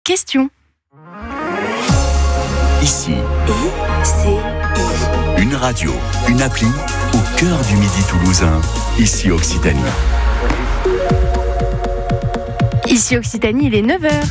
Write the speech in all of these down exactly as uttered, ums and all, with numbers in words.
question. Ici, Et c'est une radio, une appli au cœur du Midi toulousain. Ici Occitanie. Ici Occitanie, il est neuf heures.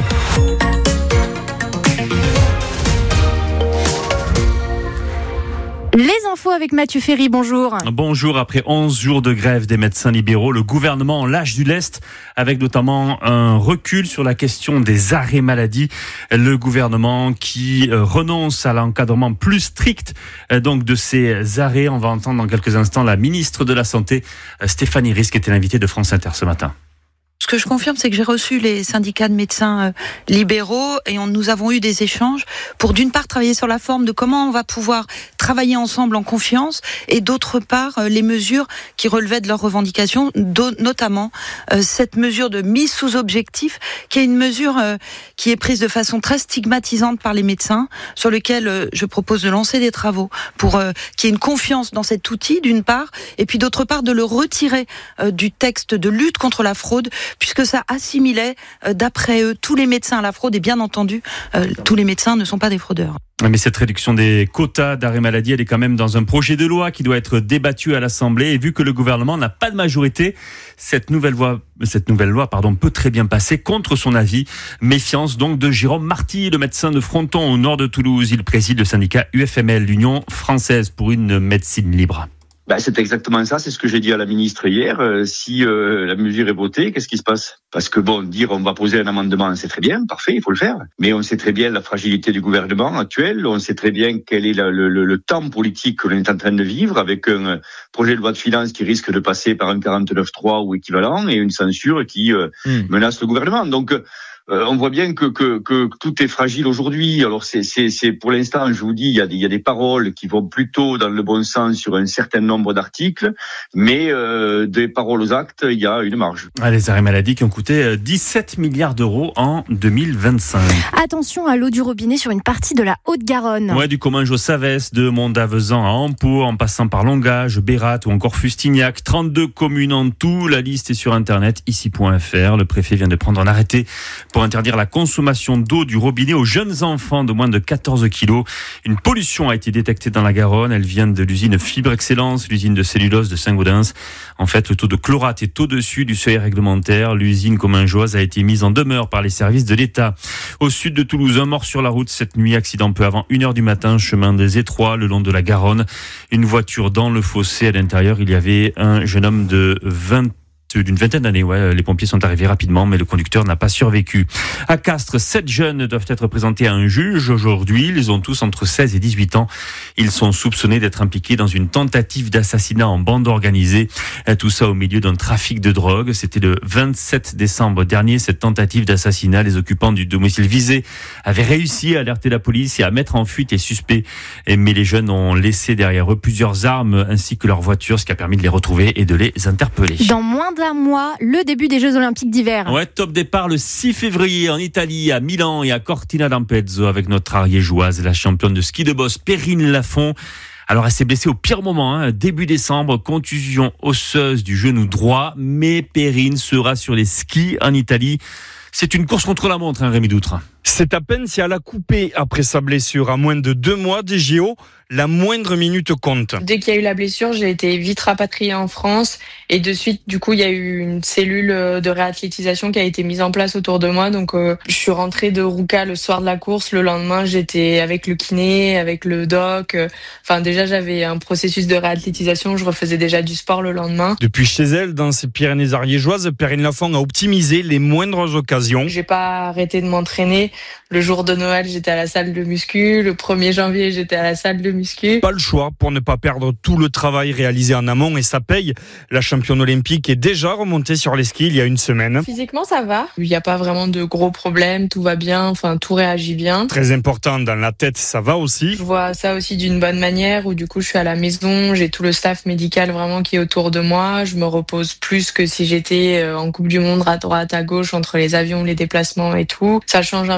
Les infos avec Mathieu Ferry, bonjour. Bonjour, après onze jours de grève des médecins libéraux, le gouvernement lâche du lest avec notamment un recul sur la question des arrêts maladie. Le gouvernement qui renonce à l'encadrement plus strict donc de ces arrêts. On va entendre dans quelques instants la ministre de la Santé, Stéphanie Rist, qui était l'invitée de France Inter ce matin. Ce que je confirme, c'est que j'ai reçu les syndicats de médecins libéraux et on, nous avons eu des échanges pour d'une part travailler sur la forme de comment on va pouvoir travailler ensemble en confiance et d'autre part les mesures qui relevaient de leurs revendications, notamment euh, cette mesure de mise sous objectif qui est une mesure euh, qui est prise de façon très stigmatisante par les médecins, sur lequel euh, je propose de lancer des travaux pour euh, qu'il y ait une confiance dans cet outil d'une part et puis d'autre part de le retirer euh, du texte de lutte contre la fraude, puisque ça assimilait, euh, d'après eux, tous les médecins à la fraude, et bien entendu, euh, tous les médecins ne sont pas des fraudeurs. Mais cette réduction des quotas d'arrêt maladie, elle est quand même dans un projet de loi qui doit être débattu à l'Assemblée. Et vu que le gouvernement n'a pas de majorité, cette nouvelle loi, cette nouvelle loi, pardon, peut très bien passer contre son avis. Méfiance donc de Jérôme Marty, le médecin de Fronton au nord de Toulouse. Il préside le syndicat U F M L, l'Union française pour une médecine libre. Ben, c'est exactement ça, c'est ce que j'ai dit à la ministre hier. Euh, si euh, la mesure est votée, qu'est-ce qui se passe ? Parce que bon, dire on va poser un amendement, c'est très bien, parfait, il faut le faire. Mais on sait très bien la fragilité du gouvernement actuel, on sait très bien quel est la, le, le, le temps politique que l'on est en train de vivre, avec un projet de loi de finances qui risque de passer par un quarante-neuf trois ou équivalent, et une censure qui euh, mmh. menace le gouvernement. Donc Euh, on voit bien que, que, que tout est fragile aujourd'hui. Alors c'est, c'est, c'est pour l'instant, je vous dis, il y a des, il y a des paroles qui vont plutôt dans le bon sens sur un certain nombre d'articles, mais euh, des paroles aux actes, il y a une marge. Ah, les arrêts maladie qui ont coûté dix-sept milliards d'euros en deux mille vingt-cinq. Attention à l'eau du robinet sur une partie de la Haute-Garonne. Ouais, du Comminges-Savès, de Mont-d'Avezan à Ampoux, en passant par Longage, Bérat ou encore Fustignac. trente-deux communes en tout. La liste est sur internet, ici point f r. Le préfet vient de prendre un arrêté pour interdire la consommation d'eau du robinet aux jeunes enfants de moins de quatorze kilos. Une pollution a été détectée dans la Garonne. Elle vient de l'usine Fibre Excellence, l'usine de cellulose de Saint-Gaudens. En fait, le taux de chlorate est au-dessus du seuil réglementaire. L'usine commingeoise a été mise en demeure par les services de l'État. Au sud de Toulouse, un mort sur la route cette nuit. Accident peu avant une heure du matin, chemin des Étroits, le long de la Garonne. Une voiture dans le fossé. À l'intérieur, il y avait un jeune homme de vingt d'une vingtaine d'années, ouais. Les pompiers sont arrivés rapidement, mais le conducteur n'a pas survécu. À Castres, sept jeunes doivent être présentés à un juge aujourd'hui. Ils ont tous entre seize et dix-huit ans. Ils sont soupçonnés d'être impliqués dans une tentative d'assassinat en bande organisée. Tout ça au milieu d'un trafic de drogue. C'était le vingt-sept décembre dernier, cette tentative d'assassinat. Les occupants du domicile visé avaient réussi à alerter la police et à mettre en fuite les suspects. Mais les jeunes ont laissé derrière eux plusieurs armes ainsi que leur voiture, ce qui a permis de les retrouver et de les interpeller. Dans moins d'un mois, le début des Jeux Olympiques d'hiver. Ouais, top départ le six février en Italie, à Milan et à Cortina d'Ampezzo avec notre ariégeoise, la championne de ski de boss Perrine Lafont. Alors elle s'est blessée au pire moment, hein, début décembre, contusion osseuse du genou droit, mais Perrine sera sur les skis en Italie. C'est une course contre la montre, hein, Rémi Doutre. C'est à peine si elle a coupé après sa blessure. À moins de deux mois des J O, la moindre minute compte. Dès qu'il y a eu la blessure, j'ai été vite rapatriée en France. Et de suite, du coup, il y a eu une cellule de réathlétisation qui a été mise en place autour de moi. Donc, euh, je suis rentrée de Rouca le soir de la course. Le lendemain, j'étais avec le kiné, avec le doc. Enfin, déjà, j'avais un processus de réathlétisation. Je refaisais déjà du sport le lendemain. Depuis chez elle, dans ses Pyrénées ariégeoises, Perrine Lafont a optimisé les moindres occasions. J'ai pas arrêté de m'entraîner. Le jour de Noël, j'étais à la salle de muscu. Le premier janvier, j'étais à la salle de muscu. Pas le choix pour ne pas perdre tout le travail réalisé en amont et ça paye. La championne olympique est déjà remontée sur les skis il y a une semaine. Physiquement, ça va. Il n'y a pas vraiment de gros problèmes. Tout va bien. Enfin, tout réagit bien. Très important, dans la tête, ça va aussi. Je vois ça aussi d'une bonne manière où du coup, je suis à la maison. J'ai tout le staff médical vraiment qui est autour de moi. Je me repose plus que si j'étais en Coupe du Monde à droite, à gauche, entre les avions, les déplacements et tout. Ça change un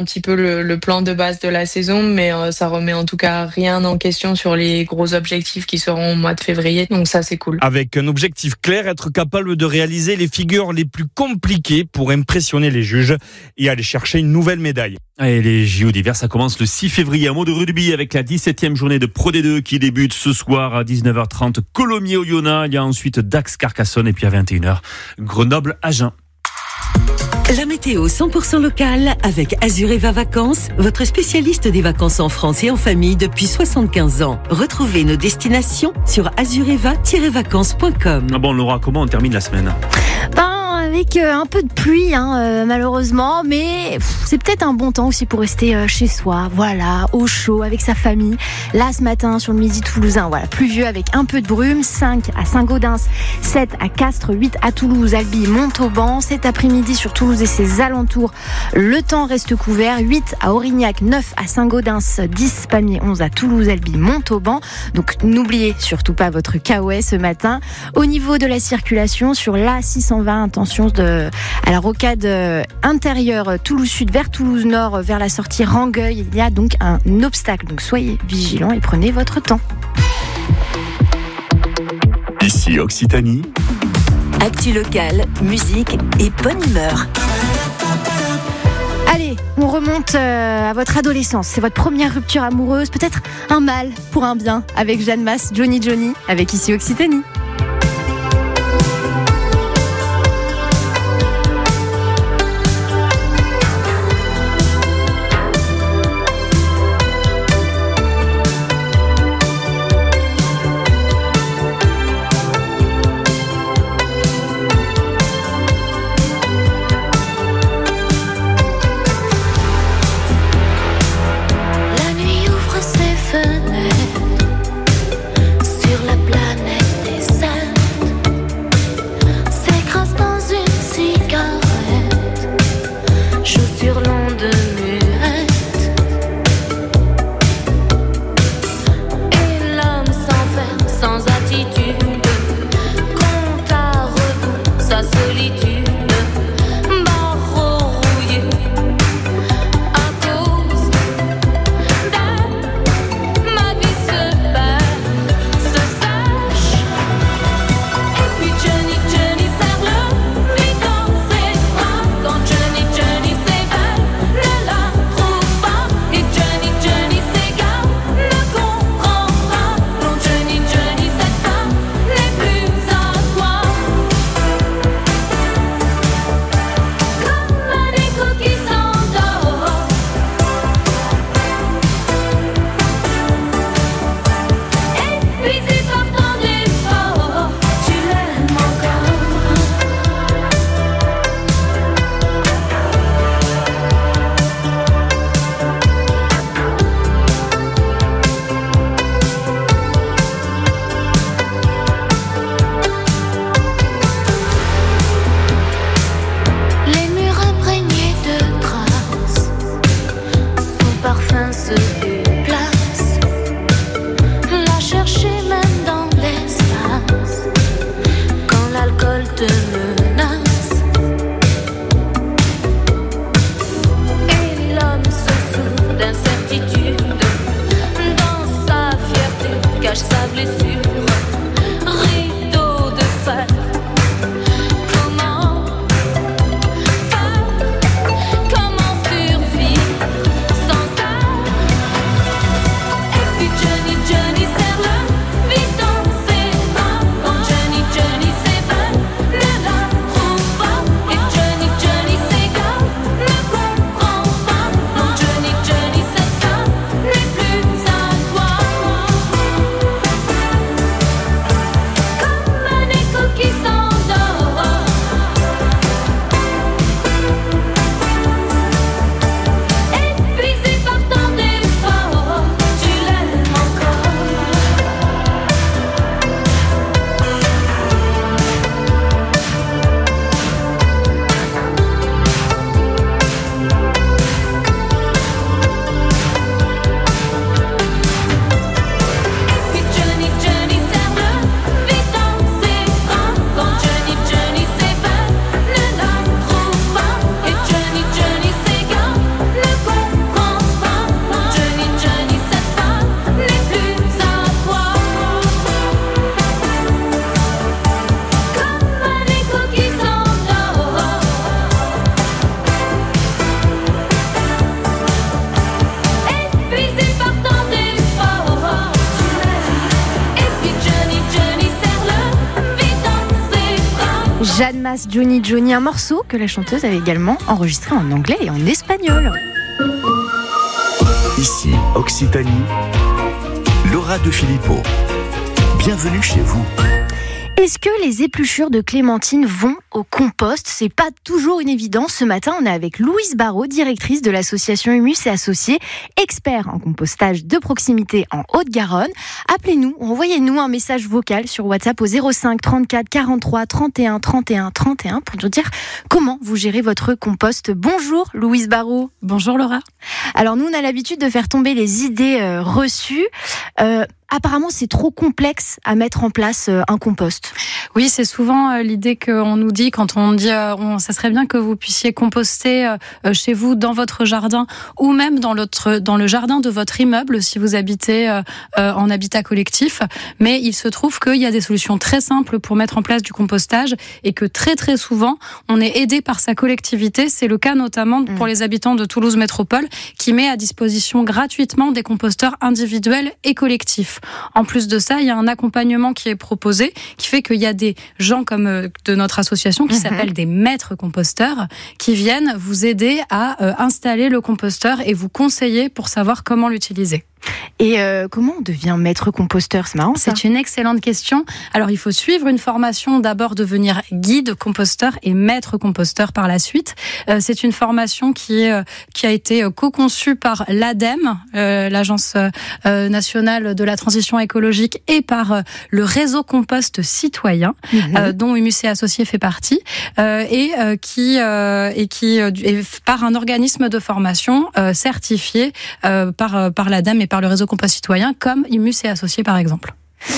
petit peu le, le plan de base de la saison, mais euh, ça remet en tout cas rien en question sur les gros objectifs qui seront au mois de février. Donc ça, c'est cool. Avec un objectif clair, être capable de réaliser les figures les plus compliquées pour impressionner les juges et aller chercher une nouvelle médaille. Et les J O d'hiver, ça commence le six février. Un mot de rugby avec la dix-septième journée de Pro D deux qui débute ce soir à dix-neuf heures trente. Colomiers-Oyonnax. Il y a ensuite Dax-Carcassonne et puis à vingt et une heures, Grenoble-Agen. La météo cent pour cent locale avec Azureva Vacances, votre spécialiste des vacances en France et en famille depuis soixante-quinze ans. Retrouvez nos destinations sur azureva tiret vacances point com. Ah bon, Laura, comment on termine la semaine ? Ben, avec euh, un peu de pluie, hein, euh, malheureusement, mais pff, c'est peut-être un bon temps aussi pour rester euh, chez soi, voilà, au chaud, avec sa famille. Là, ce matin, sur le midi toulousain, voilà, pluvieux avec un peu de brume, cinq à Saint-Gaudens, sept à Castres, huit à Toulouse, Albi, Montauban. Cet après-midi, sur Toulouse et ses alentours, le temps reste couvert, huit à Aurignac, neuf à Saint-Gaudens, dix Pamiers, onze à Toulouse, Albi, Montauban. Donc, n'oubliez surtout pas votre K O S ce matin. Au niveau de la circulation, sur l'A six cent vingt, attention de, à la rocade intérieure Toulouse Sud vers Toulouse Nord, vers la sortie Rangueil. Il y a donc un obstacle. Donc soyez vigilants et prenez votre temps. Ici Occitanie. Actu locale, musique et bonne humeur. Allez, on remonte euh, à votre adolescence. C'est votre première rupture amoureuse, peut-être un mal pour un bien, avec Jeanne Masse, Johnny Johnny, avec Ici Occitanie. Jeanne Masse, Johnny Johnny, un morceau que la chanteuse avait également enregistré en anglais et en espagnol. Ici, Occitanie, Laura de Filippo. Bienvenue chez vous. Est-ce que les épluchures de clémentine vont au compost ? C'est pas toujours une évidence. Ce matin, on est avec Louise Barraud, directrice de l'association Humus et Associés, expert en compostage de proximité en Haute-Garonne. Appelez-nous, envoyez-nous un message vocal sur WhatsApp au zéro cinq trente-quatre quarante-trois trente et un trente et un trente et un pour nous dire comment vous gérez votre compost. Bonjour Louise Barraud. Bonjour Laura. Alors nous, on a l'habitude de faire tomber les idées euh, reçues. Euh, Apparemment, c'est trop complexe à mettre en place euh, un compost. Oui, c'est souvent euh, l'idée qu'on nous dit quand on dit euh, on, ça serait bien que vous puissiez composter euh, chez vous, dans votre jardin, ou même dans, l'autre, dans le jardin de votre immeuble, si vous habitez euh, euh, en habitat collectif. Mais il se trouve qu'il y a des solutions très simples pour mettre en place du compostage et que très très souvent, on est aidé par sa collectivité. C'est le cas notamment pour les habitants de Toulouse Métropole, qui met à disposition gratuitement des composteurs individuels et collectifs. En plus de ça, il y a un accompagnement qui est proposé, qui fait qu'il y a des gens comme euh, de notre association qui mmh. s'appellent des maîtres composteurs, qui viennent vous aider à euh, installer le composteur et vous conseiller pour savoir comment l'utiliser. Et euh, comment on devient maître composteur ? C'est marrant, ça. C'est une excellente question. Alors, il faut suivre une formation, d'abord devenir guide composteur et maître composteur par la suite. Euh, c'est une formation qui, est, qui a été co-conçue par l'ADEME, euh, l'Agence euh, nationale de la transition écologique, et par euh, le réseau compost citoyen, mmh. euh, dont Humus et Associés fait partie, euh, et euh, qui, euh, et qui euh, est par un organisme de formation euh, certifié euh, par, par l'ADEME et par le réseau compost citoyen, comme Humus et Associés par exemple.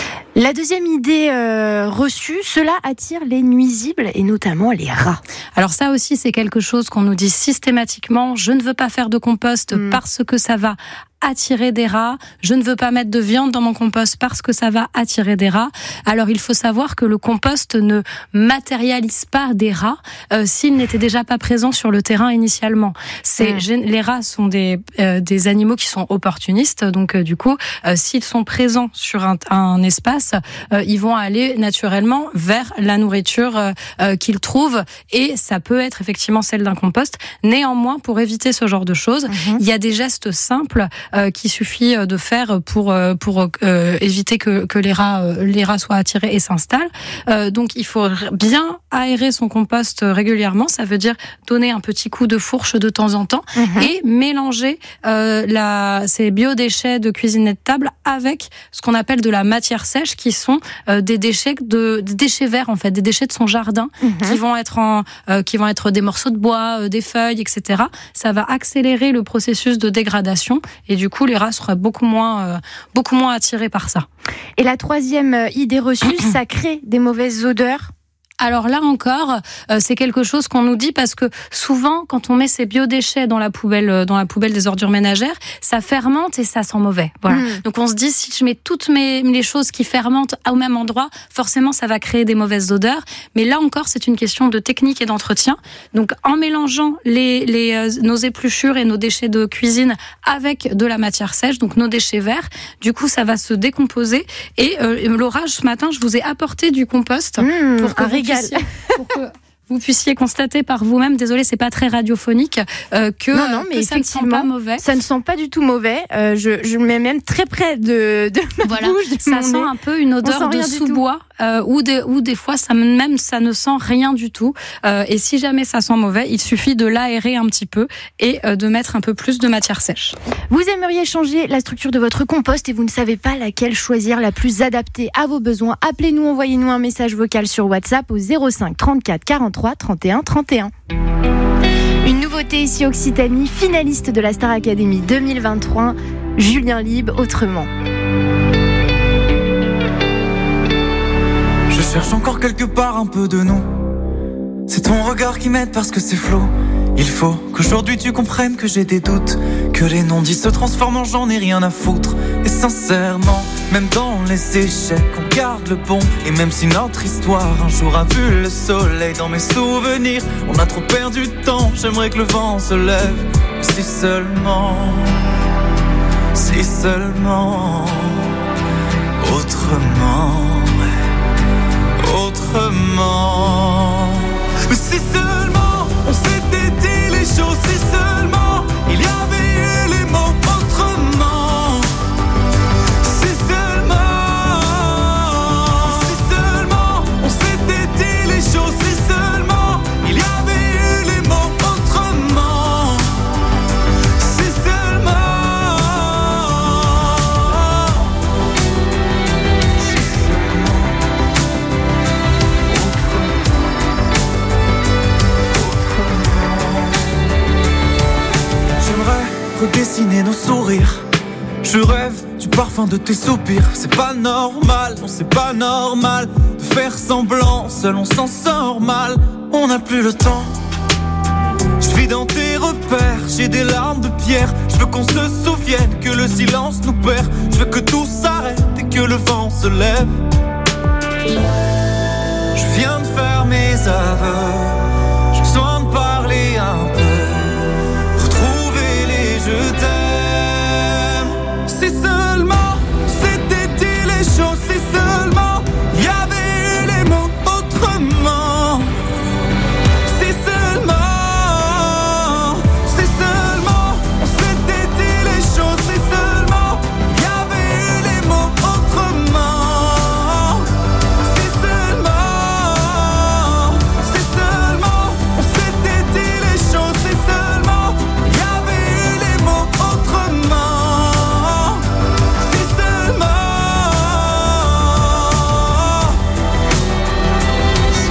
La deuxième idée euh, reçue, cela attire les nuisibles et notamment les rats. Alors ça aussi, c'est quelque chose qu'on nous dit systématiquement. Je ne veux pas faire de compost mmh. parce que ça va attirer des rats. Je ne veux pas mettre de viande dans mon compost parce que ça va attirer des rats. Alors il faut savoir que le compost ne matérialise pas des rats euh, s'ils n'étaient déjà pas présents sur le terrain initialement. C'est, mmh. Les rats sont des, euh, des animaux qui sont opportunistes, donc euh, du coup, euh, s'ils sont présents sur un, un espace, euh, ils vont aller naturellement vers la nourriture euh, euh, qu'ils trouvent, et ça peut être effectivement celle d'un compost. Néanmoins, pour éviter ce genre de choses, mmh. il y a des gestes simples Euh, qu'il suffit de faire pour pour euh, éviter que que les rats euh, les rats soient attirés et s'installent. Euh, donc il faut bien aérer son compost régulièrement. Ça veut dire donner un petit coup de fourche de temps en temps mmh. et mélanger euh, la ces biodéchets de cuisine et de table avec ce qu'on appelle de la matière sèche, qui sont euh, des déchets de des déchets verts en fait, des déchets de son jardin mmh. qui vont être en euh, qui vont être des morceaux de bois, euh, des feuilles, et cetera. Ça va accélérer le processus de dégradation et du coup, les rats seraient beaucoup moins, euh, beaucoup moins attirés par ça. Et la troisième idée reçue, ça crée des mauvaises odeurs. Alors là encore, euh, c'est quelque chose qu'on nous dit parce que souvent, quand on met ces biodéchets dans la poubelle, dans la poubelle des ordures ménagères, ça fermente et ça sent mauvais. Voilà. Mmh. Donc on se dit, si je mets toutes mes les choses qui fermentent au même endroit, forcément ça va créer des mauvaises odeurs. Mais là encore, c'est une question de technique et d'entretien. Donc en mélangeant les, les euh, nos épluchures et nos déchets de cuisine avec de la matière sèche, donc nos déchets verts, du coup ça va se décomposer. Et euh, Laura, ce matin, je vous ai apporté du compost mmh, pour que vous pour que vous puissiez constater par vous-même, désolé, c'est pas très radiophonique, euh, que, non, non, mais que ça ne sent pas mauvais. Ça ne sent pas du tout mauvais. Euh, je, je le mets même très près de, de ma voilà. bouche. De ça sent nez. Un peu une odeur de sous-bois, euh, ou, des, ou des fois, ça, même ça ne sent rien du tout. Euh, et si jamais ça sent mauvais, il suffit de l'aérer un petit peu et euh, de mettre un peu plus de matière sèche. Vous aimeriez changer la structure de votre compost et vous ne savez pas laquelle choisir, la plus adaptée à vos besoins. Appelez-nous, envoyez-nous un message vocal sur WhatsApp au zéro cinq trente-quatre quarante-trois trente et un trente et un. Une nouveauté ici Occitanie, finaliste de la Star Academy deux mille vingt-trois, Julien Lieb, Autrement. Je cherche encore quelque part un peu de nous. C'est ton regard qui m'aide parce que c'est flou. Il faut qu'aujourd'hui tu comprennes que j'ai des doutes, que les non-dits se transforment en j'en ai rien à foutre. Et sincèrement, même dans les échecs, on garde le bon. Et même si notre histoire un jour a vu le soleil dans mes souvenirs, on a trop perdu de temps, j'aimerais que le vent se lève. Si seulement, si seulement, autrement, autrement. Mais si seulement on s'était dit les choses, si seulement il y avait eu les mots autrement. Si seulement, si seulement on s'était dit les choses, si seulement il y avait eu les mots autrement. Si seulement, si seulement j'aimerais redessiner nos sourires. Je rêve du parfum de tes soupirs. C'est pas normal, non c'est pas normal de faire semblant, seul on s'en sort mal. On n'a plus le temps. Je vis dans tes repères, j'ai des larmes de pierre. Je veux qu'on se souvienne que le silence nous perd. Je veux que tout s'arrête et que le vent se lève. Je viens de faire mes aveux. J'ai besoin de parler un peu. Retrouver les je t'aime. Si seulement c'était dit les choses, si seulement il y avait eu les mots autrement. Si seulement, si seulement on s'était dit les choses, si seulement il y avait eu les mots autrement. Si seulement, si seulement on s'était dit les choses, si seulement il y avait eu les mots autrement. Si seulement, si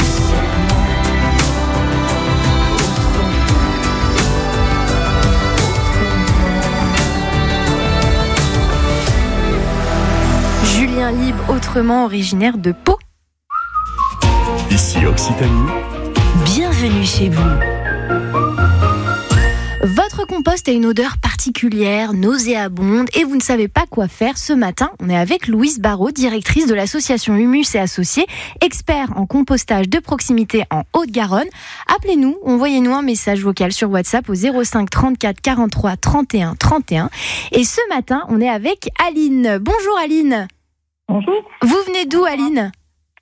Julien Libre, autrement originaire de Pau. Ici Occitanie. Bienvenue chez vous. Votre compost a une odeur particulière, nauséabonde, et vous ne savez pas quoi faire. Ce matin, on est avec Louise Barraud, directrice de l'association Humus et Associés, expert en compostage de proximité en Haute-Garonne. Appelez-nous, envoyez-nous un message vocal sur WhatsApp au zéro cinq trente-quatre quarante-trois trente et un trente et un. Et ce matin, on est avec Aline. Bonjour Aline. Bonjour. Vous venez d'où Aline ?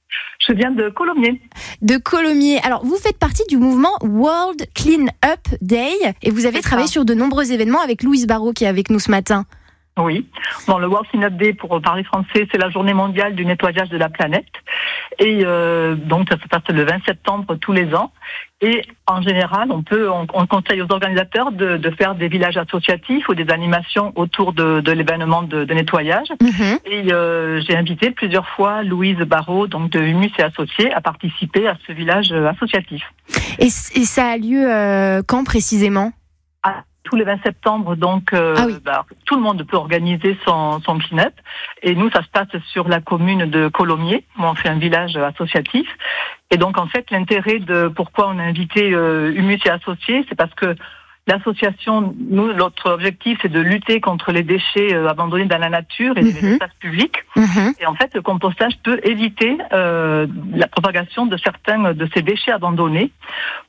Je viens de Colomiers. De Colomiers. Alors, vous faites partie du mouvement World Clean Up Day et vous avez C'est travaillé ça. sur de nombreux événements avec Louise Barraud qui est avec nous ce matin. Oui. Bon, le World Clean Up Day, pour parler français, c'est la journée mondiale du nettoyage de la planète. Et euh, donc, ça se passe le vingt septembre tous les ans. Et en général, on peut, on, on conseille aux organisateurs de, de faire des villages associatifs ou des animations autour de, de l'événement de, de nettoyage. Mm-hmm. Et euh, j'ai invité plusieurs fois Louise Barraud, donc de Humus et Associés, à participer à ce village associatif. Et, et ça a lieu euh, quand précisément ? Ah, tous les vingt septembre, donc euh, Ah oui. bah, tout le monde peut organiser son, son clean-up. Et nous, ça se passe sur la commune de Colomiers, où on fait un village associatif. Et donc, en fait, l'intérêt de pourquoi on a invité euh, Humus et Associés, c'est parce que l'association, nous, notre objectif, c'est de lutter contre les déchets euh, abandonnés dans la nature et Mhm. les espaces publics. Mm-hmm. Et en fait, le compostage peut éviter euh, la propagation de certains de ces déchets abandonnés. Pourquoi ?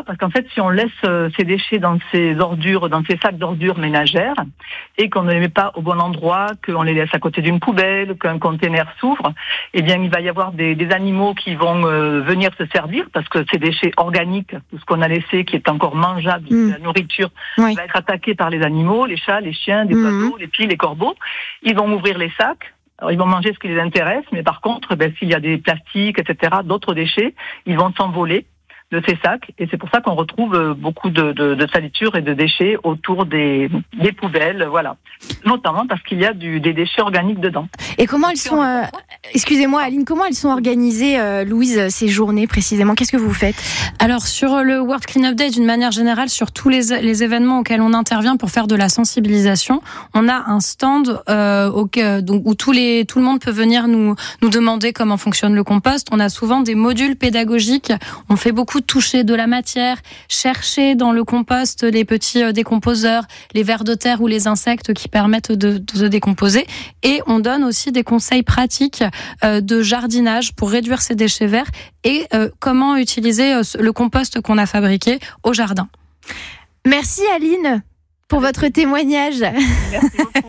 Parce qu'en fait, si on laisse euh, ces déchets dans ces ordures, dans ces sacs d'ordures ménagères, et qu'on ne les met pas au bon endroit, qu'on les laisse à côté d'une poubelle, qu'un conteneur s'ouvre, eh bien, il va y avoir des, des animaux qui vont euh, venir se servir, parce que ces déchets organiques, tout ce qu'on a laissé, qui est encore mangeable, Mm. la nourriture, Oui. va être attaqué par les animaux, les chats, les chiens, les Mhm. oiseaux, les pies, les corbeaux. Ils vont ouvrir les sacs. Alors, ils vont manger ce qui les intéresse, mais par contre, ben, s'il y a des plastiques, et cetera, d'autres déchets, ils vont s'envoler de ces sacs. Et c'est pour ça qu'on retrouve euh, beaucoup de, de, de salissures et de déchets autour des, des poubelles, voilà. Notamment parce qu'il y a du, des déchets organiques dedans. Et comment elles sont... euh, excusez-moi Aline, comment elles sont organisées, euh, Louise, ces journées précisément ? Qu'est-ce que vous faites ? Alors sur le World Clean Up Day, d'une manière générale, sur tous les, les événements auxquels on intervient pour faire de la sensibilisation, on a un stand euh, au, donc, où tous les, tout le monde peut venir nous, nous demander comment fonctionne le compost. On a souvent des modules pédagogiques, on fait beaucoup de toucher de la matière, chercher dans le compost les petits euh, décomposeurs, les vers de terre ou les insectes qui permettent de, de se décomposer. Et on donne aussi des conseils pratiques euh, de jardinage pour réduire ces déchets verts et euh, comment utiliser euh, le compost qu'on a fabriqué au jardin. Merci Aline pour votre témoignage. Merci beaucoup.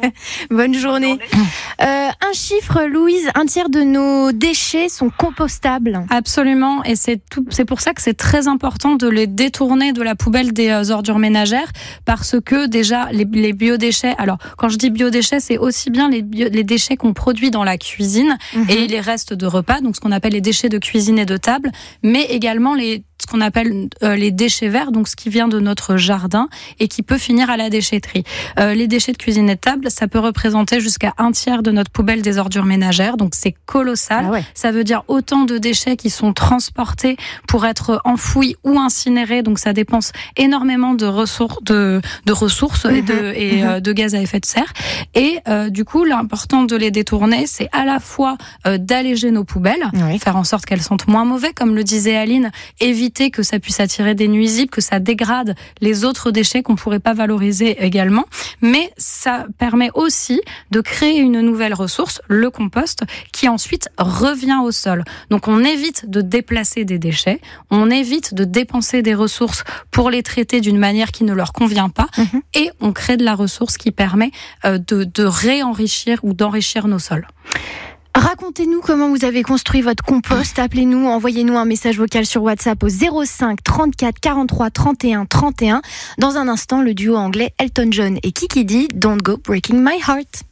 Bonne journée. Euh, un chiffre, Louise, un tiers de nos déchets sont compostables. Absolument, et c'est tout, c'est pour ça que c'est très important de les détourner de la poubelle des euh, ordures ménagères, parce que déjà les, les biodéchets, alors quand je dis biodéchets, c'est aussi bien les, bio, les déchets qu'on produit dans la cuisine mmh. et les restes de repas, donc ce qu'on appelle les déchets de cuisine et de table, mais également les ce qu'on appelle euh, les déchets verts, donc ce qui vient de notre jardin et qui peut finir à la déchetterie. Euh, les déchets de cuisine et de table, ça peut représenter jusqu'à un tiers de notre poubelle des ordures ménagères, donc c'est colossal. Ah ouais. Ça veut dire autant de déchets qui sont transportés pour être enfouis ou incinérés, donc ça dépense énormément de ressources, de, de ressources mmh. et, de, et mmh. euh, de gaz à effet de serre. Et euh, du coup, l'important de les détourner, c'est à la fois euh, d'alléger nos poubelles, oui. faire en sorte qu'elles sentent moins mauvais, comme le disait Aline, éviter que ça puisse attirer des nuisibles, que ça dégrade les autres déchets qu'on pourrait pas valoriser également. Mais ça permet aussi de créer une nouvelle ressource, le compost, qui ensuite revient au sol. Donc on évite de déplacer des déchets, on évite de dépenser des ressources pour les traiter d'une manière qui ne leur convient pas, mmh. et on crée de la ressource qui permet de, de réenrichir ou d'enrichir nos sols. Racontez-nous comment vous avez construit votre compost. Appelez-nous, envoyez-nous un message vocal sur WhatsApp au zéro cinq trente-quatre quarante-trois trente et un trente et un. Dans un instant, le duo anglais Elton John et Kiki D, Don't Go Breaking My Heart.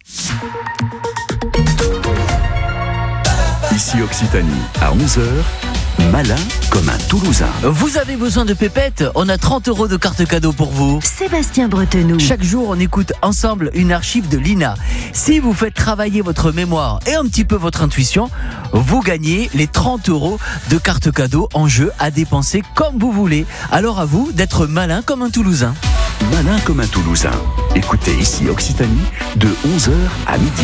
Ici Occitanie, à onze heures. Malin comme un Toulousain. Vous avez besoin de pépettes? On a trente euros de carte cadeau pour vous. Sébastien Bretenoux. Chaque jour, on écoute ensemble une archive de l'I N A. Si vous faites travailler votre mémoire et un petit peu votre intuition, vous gagnez les trente euros de carte cadeau en jeu à dépenser comme vous voulez. Alors à vous d'être malin comme un Toulousain. Malin comme un Toulousain. Écoutez ici Occitanie de onze heures à midi.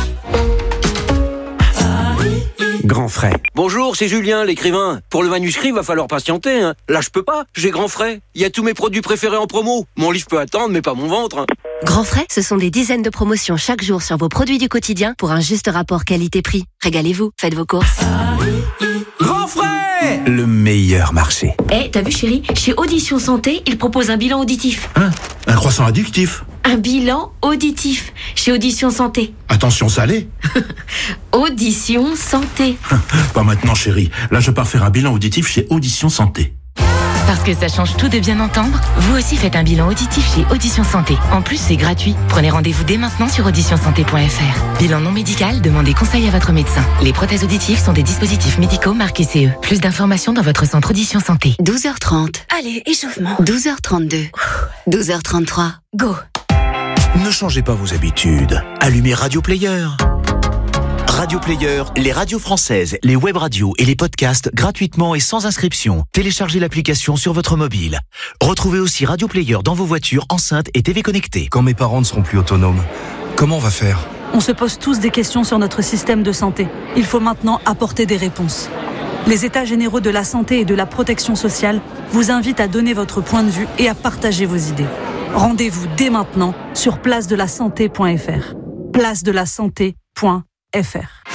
Grand Frais. Bonjour, c'est Julien, l'écrivain. Pour le manuscrit, va falloir patienter. Hein. Là, je peux pas. J'ai Grand Frais. Il y a tous mes produits préférés en promo. Mon livre peut attendre, mais pas mon ventre. Hein. Grand Frais, ce sont des dizaines de promotions chaque jour sur vos produits du quotidien pour un juste rapport qualité-prix. Régalez-vous, faites vos courses. Grand Frais, le meilleur marché. Eh, hey, t'as vu chérie, chez Audition Santé, ils proposent un bilan auditif. Hein? Un croissant addictif. Un bilan auditif chez Audition Santé. Attention salé. Audition Santé. Pas maintenant chérie, là je pars faire un bilan auditif chez Audition Santé. Parce que ça change tout de bien entendre, vous aussi faites un bilan auditif chez Audition Santé. En plus, c'est gratuit. Prenez rendez-vous dès maintenant sur audition santé point f r. Bilan non médical, demandez conseil à votre médecin. Les prothèses auditives sont des dispositifs médicaux marqués C E. Plus d'informations dans votre centre Audition Santé. douze heures trente. Allez, échauffement. douze heures trente-deux. douze heures trente-trois. Go. Ne changez pas vos habitudes. Allumez Radio Player. Radio Player, les radios françaises, les web radios et les podcasts gratuitement et sans inscription. Téléchargez l'application sur votre mobile. Retrouvez aussi Radio Player dans vos voitures, enceintes et T V connectées. Quand mes parents ne seront plus autonomes, comment on va faire ? On se pose tous des questions sur notre système de santé. Il faut maintenant apporter des réponses. Les États généraux de la santé et de la protection sociale vous invitent à donner votre point de vue et à partager vos idées. Rendez-vous dès maintenant sur place de la santé point f r. place de la santé point f r.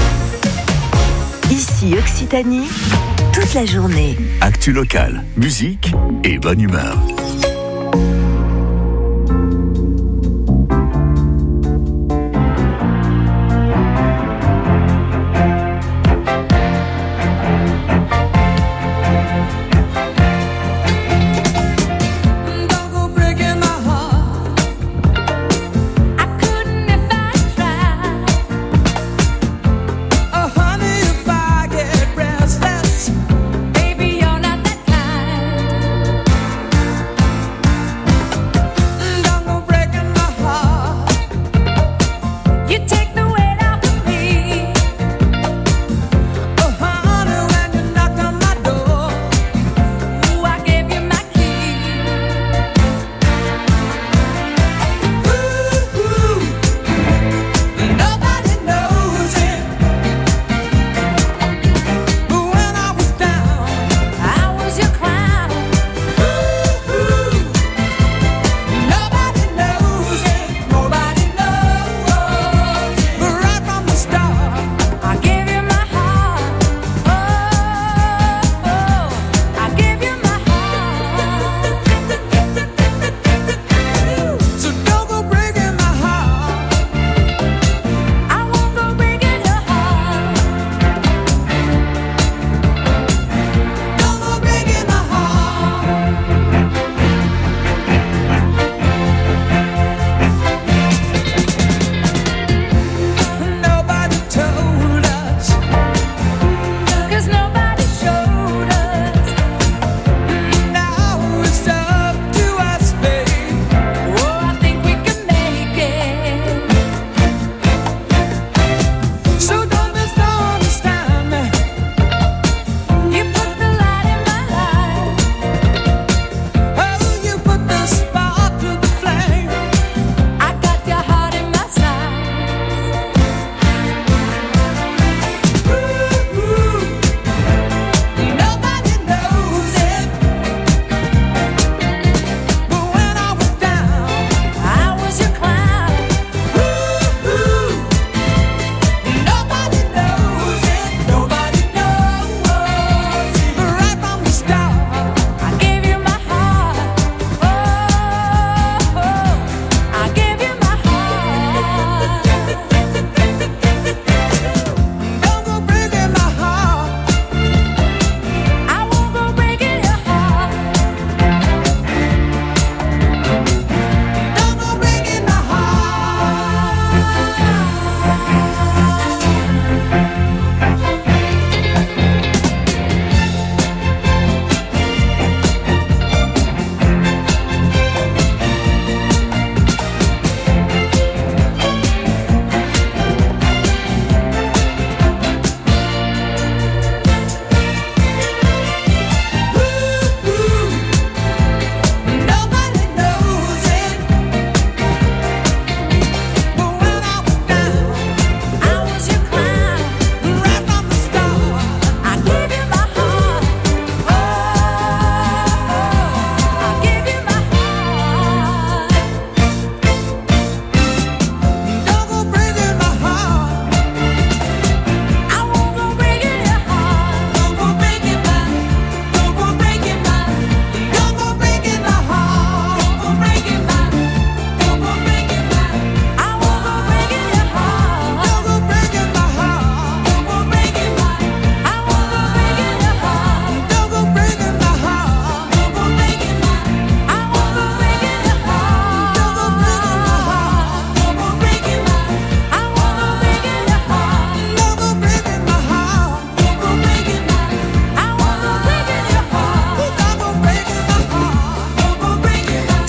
Ici Occitanie, toute la journée. Actu local, musique et bonne humeur.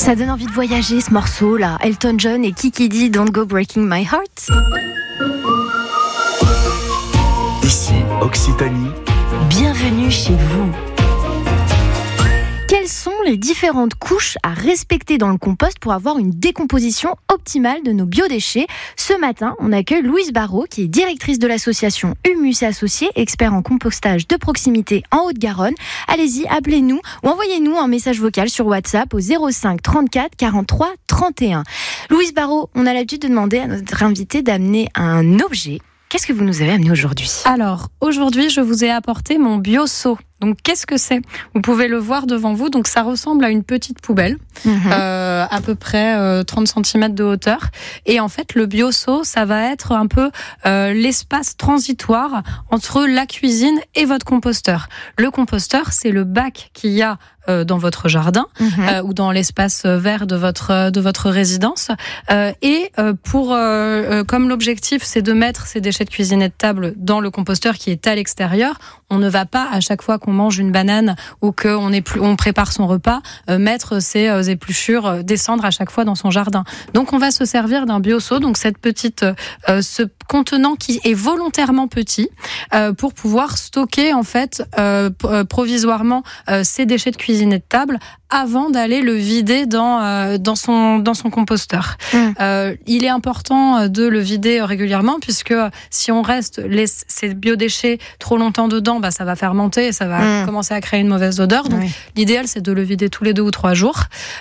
Ça donne envie de voyager ce morceau là. Elton John et Kiki D, Don't Go Breaking My Heart. Ici, Occitanie. Bienvenue chez vous. Quelles sont les différentes couches à respecter dans le compost pour avoir une décomposition optimale de nos biodéchets? Ce matin, on accueille Louise Barrault, qui est directrice de l'association Humus et Associés, expert en compostage de proximité en Haute-Garonne. Allez-y, appelez-nous ou envoyez-nous un message vocal sur WhatsApp au zéro cinq trente-quatre quarante-trois trente et un. Louise Barrault, on a l'habitude de demander à notre invité d'amener un objet. Qu'est-ce que vous nous avez amené aujourd'hui? Alors, aujourd'hui, je vous ai apporté mon bio-seau. Donc, qu'est-ce que c'est? Vous pouvez le voir devant vous. Donc, ça ressemble à une petite poubelle, mmh. euh, à peu près euh, trente centimètres de hauteur. Et en fait, le bio-seau, ça va être un peu euh, l'espace transitoire entre la cuisine et votre composteur. Le composteur, c'est le bac qu'il y a euh, dans votre jardin mmh. euh, ou dans l'espace vert de votre de votre résidence. Euh, et euh, pour euh, euh, comme l'objectif, c'est de mettre ces déchets de cuisine et de table dans le composteur qui est à l'extérieur. On ne va pas à chaque fois qu'on mange une banane ou qu'on est plus, on prépare son repas, euh, mettre ses euh, épluchures, euh, descendre à chaque fois dans son jardin. Donc on va se servir d'un bio-seau, donc cette petite, euh, ce contenant qui est volontairement petit, euh, pour pouvoir stocker en fait euh, provisoirement euh, ces déchets de cuisine et de table avant d'aller le vider dans euh, dans son dans son composteur. Mmh. Euh, il est important de le vider régulièrement puisque si on reste les, ces biodéchets trop longtemps dedans, bah ça va fermenter et ça va mmh. commencer à créer une mauvaise odeur. Donc oui. L'idéal c'est de le vider tous les deux ou trois jours,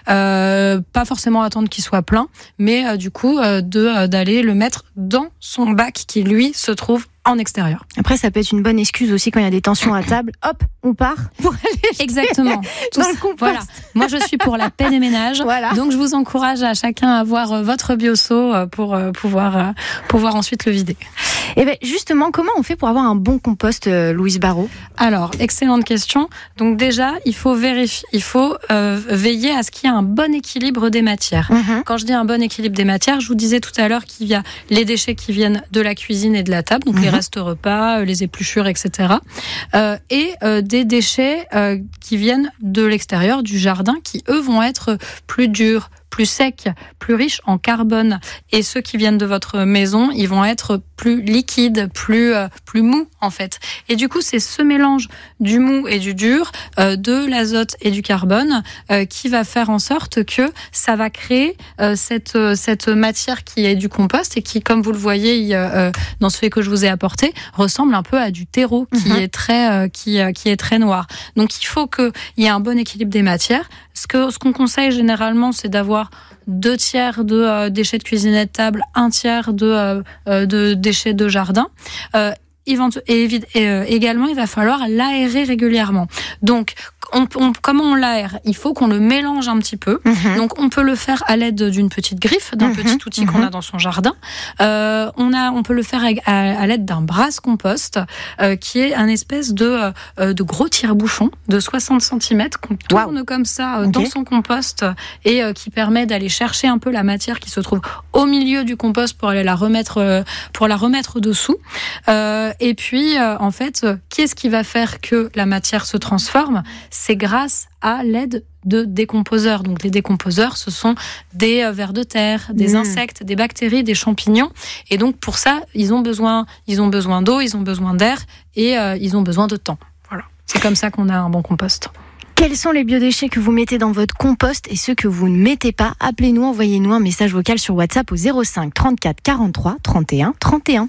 euh, pas forcément attendre qu'il soit plein, mais euh, du coup euh, de euh, d'aller le mettre dans son bac qui lui se trouve en extérieur. Après, ça peut être une bonne excuse aussi quand il y a des tensions à table. Hop, on part pour aller exactement dans le compost. Voilà. Moi, je suis pour la paix des ménages. Voilà. Donc, je vous encourage à chacun à avoir votre bio-seau pour pouvoir pouvoir ensuite le vider. Et ben justement, comment on fait pour avoir un bon compost, Louise Barrault? Alors, excellente question. Donc déjà, il faut vérifier, il faut euh, veiller à ce qu'il y ait un bon équilibre des matières. Mm-hmm. Quand je dis un bon équilibre des matières, je vous disais tout à l'heure qu'il y a les déchets qui viennent de la cuisine et de la table, donc mm-hmm. les restes repas, les épluchures, et cetera. Euh, et euh, des déchets euh, qui viennent de l'extérieur, du jardin, qui eux vont être plus durs, plus secs, plus riches en carbone. Et ceux qui viennent de votre maison, ils vont être plus liquides, plus euh, plus mous en fait. Et du coup, c'est ce mélange du mou et du dur, euh, de l'azote et du carbone, euh, qui va faire en sorte que ça va créer euh, cette cette matière qui est du compost et qui, comme vous le voyez euh, dans celui que je vous ai apporté, ressemble un peu à du terreau qui mmh. est très euh, qui euh, qui est très noir. Donc, il faut qu'il y ait un bon équilibre des matières. Ce que ce qu'on conseille généralement, c'est d'avoir deux tiers de euh, déchets de cuisine et de table, un tiers de, euh, de déchets de jardin. Euh, et euh, également, il va falloir l'aérer régulièrement. Donc, on, on, comment on l'aère? Il faut qu'on le mélange un petit peu. Mmh. Donc, on peut le faire à l'aide d'une petite griffe, d'un mmh. petit outil mmh. qu'on a dans son jardin. Euh, on a, on peut le faire à, à, à l'aide d'un brasse-compost, euh, qui est un espèce de, euh, de gros tire-bouchon de soixante centimètres qu'on tourne wow. comme ça euh, okay. dans son compost et euh, qui permet d'aller chercher un peu la matière qui se trouve au milieu du compost pour aller la remettre, euh, pour la remettre dessous. Euh, et puis, euh, en fait, qu'est-ce qui va faire que la matière se transforme? C'est grâce à l'aide de décomposeurs. Donc les décomposeurs, ce sont des vers de terre, des mmh. insectes, des bactéries, des champignons. Et donc pour ça, ils ont besoin, ils ont besoin d'eau, ils ont besoin d'air et euh, ils ont besoin de temps. Voilà. C'est comme ça qu'on a un bon compost. Quels sont les biodéchets que vous mettez dans votre compost et ceux que vous ne mettez pas? Appelez-nous, envoyez-nous un message vocal sur WhatsApp au zéro cinq trente-quatre quarante-trois trente et un trente et un.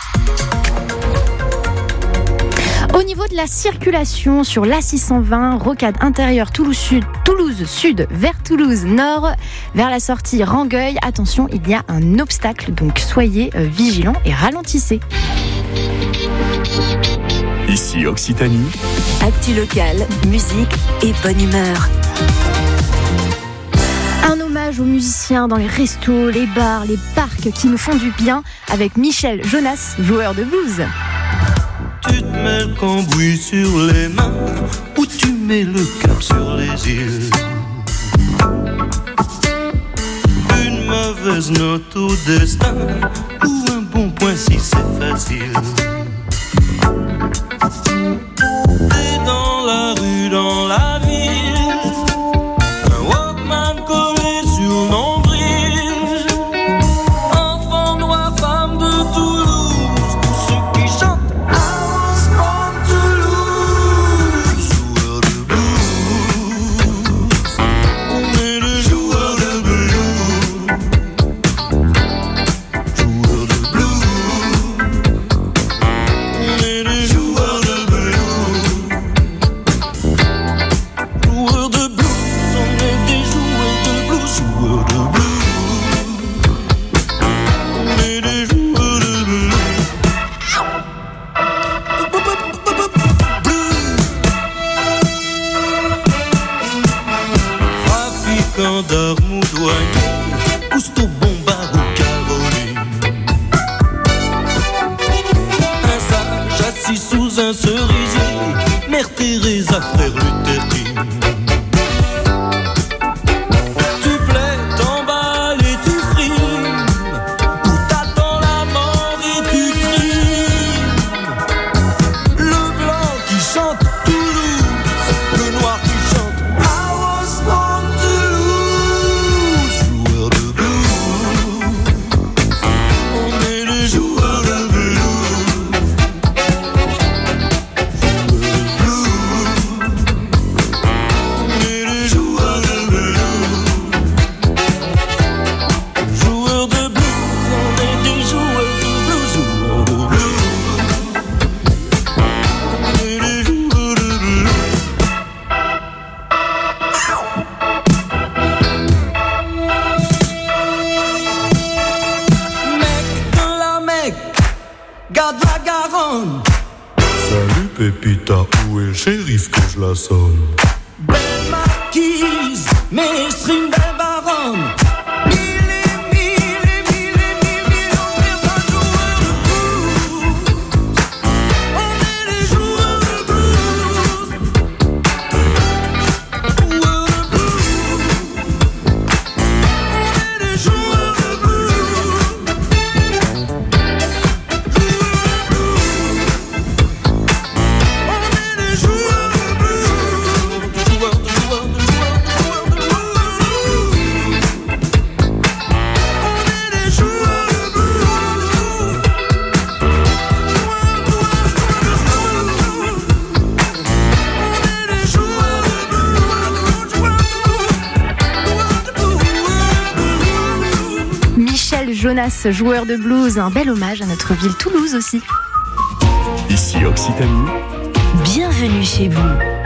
Au niveau de la circulation sur l'A six cent vingt, rocade intérieure Toulouse Sud, Toulouse Sud vers Toulouse Nord, vers la sortie Rangueil, attention, il y a un obstacle, donc soyez vigilants et ralentissez. Ici Occitanie. Actu locale, musique et bonne humeur. Un hommage aux musiciens dans les restos, les bars, les parcs qui nous font du bien avec Michel Jonas, joueur de blues. Tu te mets le cambouis sur les mains ou tu mets le cap sur les îles. Une mauvaise note au destin ou un bon point si c'est facile. T'es dans la rue, dans la ville, un Walkman collé gars de la Garonne. Salut Pépita, où est le shérif que je la sonne? Belle marquise, mes strings belle baronne. Mille et mille et mille et mille millions de joueurs de blues. On est les joueurs de blues. Joueurs de blues. On est les joueurs de blues. On est les joueurs de blues. Joueurs de joueurs de joueurs de joueurs de blues. On est les joueurs de blues. On est les joueurs de blues. Michel Jonas, joueur de blues, un bel hommage à notre ville Toulouse aussi. Ici Occitanie. Bienvenue chez vous.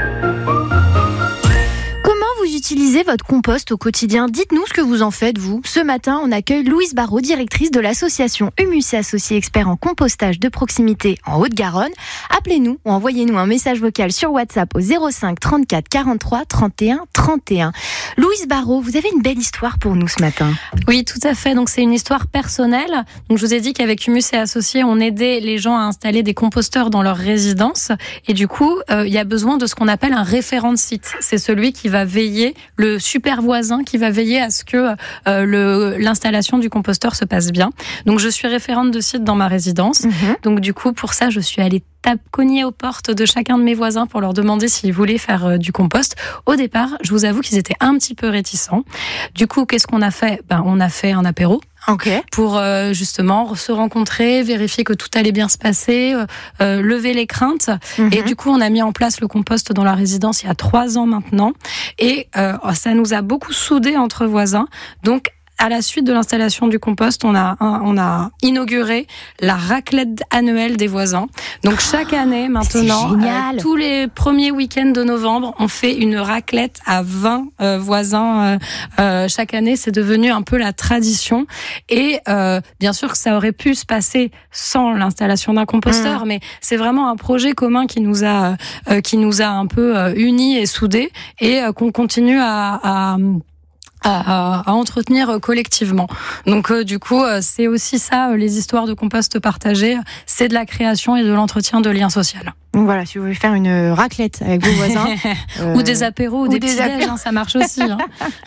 Comment vous utilisez votre compost au quotidien? Dites-nous ce que vous en faites, vous. Ce matin, on accueille Louise Barraud, directrice de l'association Humus et Associés, expert en compostage de proximité en Haute-Garonne. Appelez-nous ou envoyez-nous un message vocal sur WhatsApp au zéro cinq trente-quatre quarante-trois trente et un trente et un. Louise Barraud, vous avez une belle histoire pour nous ce matin. Oui, tout à fait. Donc, c'est une histoire personnelle. Donc, je vous ai dit qu'avec Humus et Associés, on aidait les gens à installer des composteurs dans leur résidence. Et du coup, euh, il y a besoin de ce qu'on appelle un référent de site. C'est celui qui va veiller, le super voisin qui va veiller à ce que euh, le, l'installation du composteur se passe bien. Donc, je suis référente de site dans ma résidence. Mmh. Donc, du coup, pour ça, je suis allée tape cogner aux portes de chacun de mes voisins pour leur demander s'ils voulaient faire euh, du compost. Au départ, je vous avoue qu'ils étaient un petit peu réticents. Du coup, qu'est-ce qu'on a fait? Ben, on a fait un apéro. Okay. Pour euh, justement se rencontrer, vérifier que tout allait bien se passer, euh, euh, lever les craintes. Mm-hmm. Et du coup, on a mis en place le compost dans la résidence il y a trois ans maintenant. Et euh, ça nous a beaucoup soudés entre voisins. Donc, à la suite de l'installation du compost, on a, on a inauguré la raclette annuelle des voisins. Donc chaque année maintenant, euh, tous les premiers week-ends de novembre, on fait une raclette à vingt euh, voisins. Euh, euh, chaque année, c'est devenu un peu la tradition. Et euh, bien sûr que ça aurait pu se passer sans l'installation d'un composteur, mmh. mais c'est vraiment un projet commun qui nous a, euh, qui nous a un peu euh, unis et soudés, et euh, qu'on continue à, à À, à, à entretenir collectivement. Donc euh, du coup, euh, c'est aussi ça, euh, les histoires de compost partagé, c'est de la création et de l'entretien de liens sociaux. Donc voilà, si vous voulez faire une raclette avec vos voisins. euh, ou des apéros, ou, ou des, des petits-déj, hein, ça marche aussi. Hein.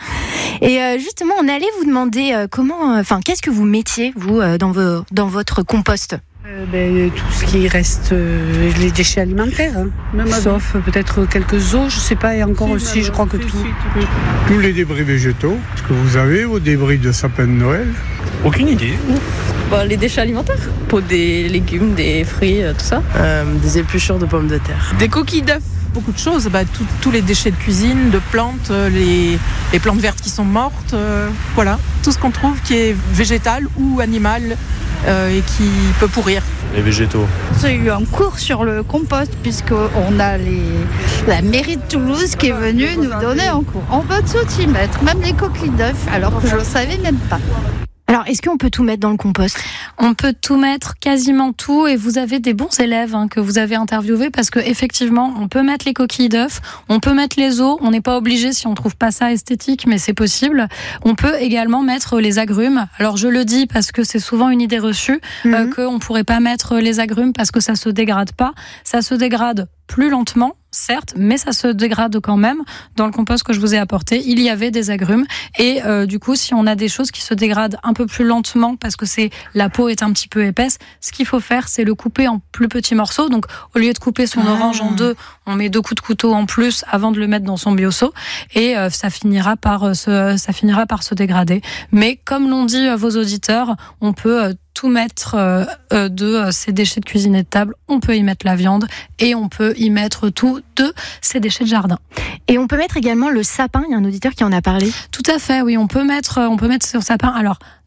Et euh, justement, on allait vous demander euh, comment, enfin, euh, qu'est-ce que vous mettiez, vous, euh, dans, vos, dans votre compost? Euh, ben, tout ce qui reste, euh, les déchets alimentaires, hein. Sauf euh, peut-être quelques os, je sais pas, et encore si, aussi, bah, je crois que si, tout. Si, Tous les débris végétaux que vous avez, vos débris de sapin de Noël. Aucune idée. Bon, les déchets alimentaires, pour des légumes, des fruits, euh, tout ça. Euh, des épluchures de pommes de terre. Des coquilles d'œufs. Beaucoup de choses, bah, tous les déchets de cuisine, de plantes, les, les plantes vertes qui sont mortes, euh, voilà, tout ce qu'on trouve qui est végétal ou animal euh, et qui peut pourrir. Les végétaux. J'ai eu un cours sur le compost puisqu'on a les, la mairie de Toulouse qui est venue nous donner un cours. On peut tout y mettre, même les coquilles d'œufs, alors que je ne le savais même pas. Alors, est-ce qu'on peut tout mettre dans le compost? On peut tout mettre, quasiment tout, et vous avez des bons élèves hein, que vous avez interviewés, parce que effectivement, on peut mettre les coquilles d'œufs, on peut mettre les os, on n'est pas obligé si on trouve pas ça esthétique, mais c'est possible. On peut également mettre les agrumes. Alors, je le dis parce que c'est souvent une idée reçue, mmh. euh, qu'on pourrait pas mettre les agrumes parce que ça se dégrade pas. Ça se dégrade plus lentement, certes, mais ça se dégrade quand même. Dans le compost que je vous ai apporté, il y avait des agrumes. Et euh, du coup, si on a des choses qui se dégradent un peu plus lentement parce que c'est la peau est un petit peu épaisse, ce qu'il faut faire, c'est le couper en plus petits morceaux. Donc, au lieu de couper son ah. orange en deux, on met deux coups de couteau en plus avant de le mettre dans son bioseau. Et euh, ça finira par se, ça finira par se dégrader. Mais comme l'ont dit euh, vos auditeurs, on peut euh, tout mettre euh, euh, de euh, ces déchets de cuisine et de table. On peut y mettre la viande et on peut y mettre tout de ces déchets de jardin. Et on peut mettre également le sapin. Il y a un auditeur qui en a parlé. Tout à fait, oui. On peut mettre, on peut mettre sur sapin. Alors,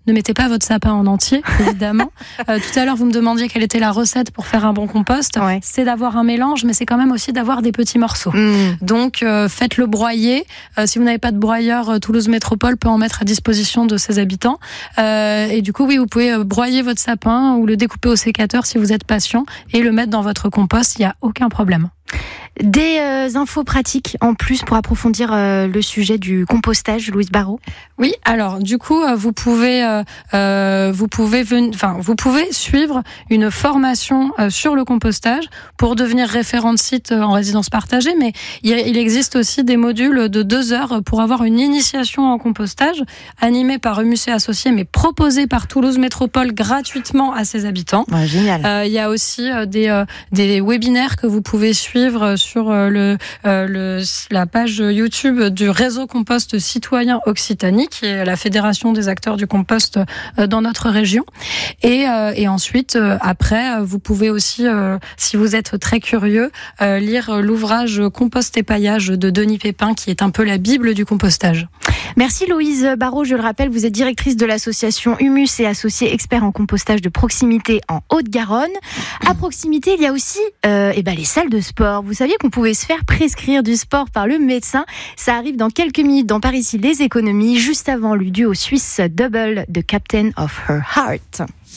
ne mettez pas votre sapin en entier, évidemment. euh, tout à l'heure, vous me demandiez quelle était la recette pour faire un bon compost. Ouais. C'est d'avoir un mélange, mais c'est quand même aussi d'avoir des petits morceaux. Mmh. Donc, euh, faites-le broyer. Euh, si vous n'avez pas de broyeur, euh, Toulouse Métropole peut en mettre à disposition de ses habitants. Euh, et du coup, oui, vous pouvez euh, broyer votre sapin ou le découper au sécateur si vous êtes patient et le mettre dans votre compost. Il n'y a aucun problème. Des euh, infos pratiques en plus pour approfondir euh, le sujet du compostage, Louise Barraud. Oui, alors du coup, euh, vous pouvez, euh, euh, vous pouvez, ven- enfin, vous pouvez suivre une formation euh, sur le compostage pour devenir référent de site euh, en résidence partagée. Mais il, il existe aussi des modules de deux heures pour avoir une initiation en compostage, animée par Humus et Associés, mais proposée par Toulouse Métropole gratuitement à ses habitants. Ouais, génial. Euh, il y a aussi euh, des euh, des webinaires que vous pouvez suivre sur euh, le, euh, le la page YouTube du réseau Compost Citoyen Occitanie, qui est la fédération des acteurs du compost euh, dans notre région. Et, euh, et ensuite, euh, après, vous pouvez aussi, euh, si vous êtes très curieux, euh, lire l'ouvrage Compost et paillage de Denis Pépin, qui est un peu la Bible du compostage. Merci Louise Barraud. Je le rappelle, vous êtes directrice de l'association Humus et Associés, experts en compostage de proximité en Haute-Garonne. À proximité, il y a aussi euh, eh ben, les salles de sport. Vous saviez qu'on pouvait se faire prescrire du sport par le médecin. Ça arrive dans quelques minutes dans Par ici les économies, juste avant le duo suisse Double de Captain of Her Heart.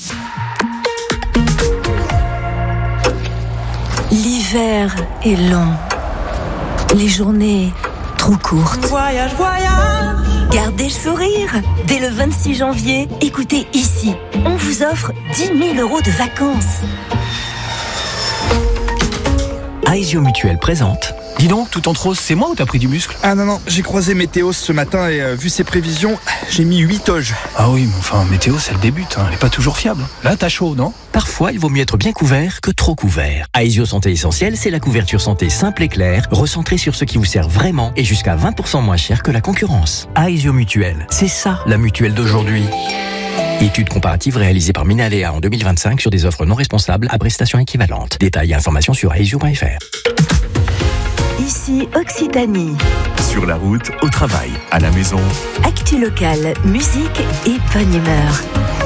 L'hiver est long. Les journées trop courtes. Voyage, voyage. Gardez le sourire. Dès le vingt-six janvier, écoutez ici. On vous offre dix mille euros de vacances. Aesio Mutuelle présente. Dis donc, tout en rose, c'est moi ou t'as pris du muscle? Ah non, non, j'ai croisé Météos ce matin et euh, vu ses prévisions, j'ai mis huit oges. Ah oui, mais enfin, Météos, elle débute, hein, elle est pas toujours fiable. Là, t'as chaud, non? Parfois, il vaut mieux être bien couvert que trop couvert. Aesio Santé Essentielle, c'est la couverture santé simple et claire, recentrée sur ce qui vous sert vraiment et jusqu'à vingt pour cent moins cher que la concurrence. Aesio Mutuelle, c'est ça, la mutuelle d'aujourd'hui. Étude comparative réalisée par Minaléa en deux mille vingt-cinq sur des offres non responsables à prestations équivalentes. Détails et informations sur aesio point f r. Ici Occitanie. Sur la route, au travail, à la maison. Actu locale, musique et bonne humeur.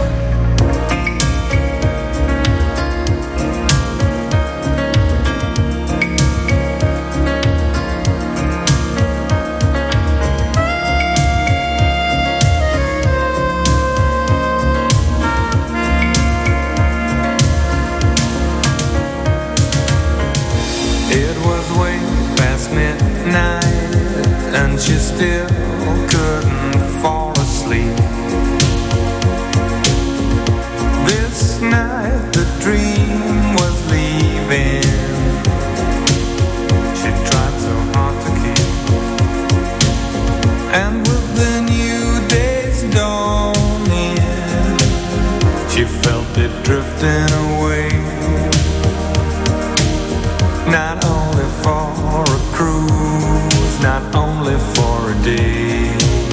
She still couldn't fall asleep. This night the dream was leaving. She tried so hard to keep. And with the new day's dawning, she felt it drifting away. Not only for a cruise, not only for a day.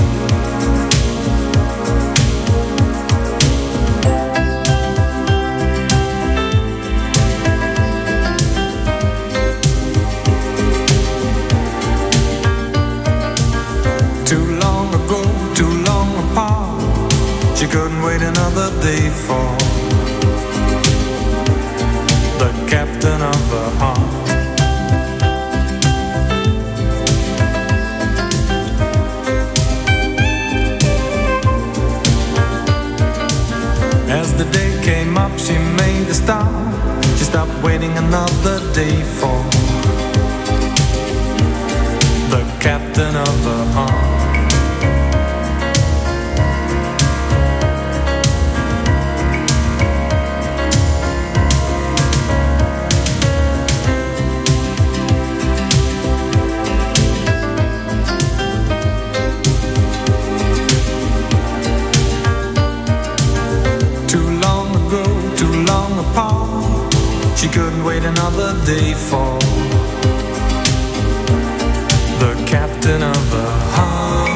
Too long ago, too long apart, she couldn't wait another day for the captain of her heart. As the day came up, she made a stop. She stopped waiting another day for the captain of her heart. She couldn't wait another day for the captain of the heart.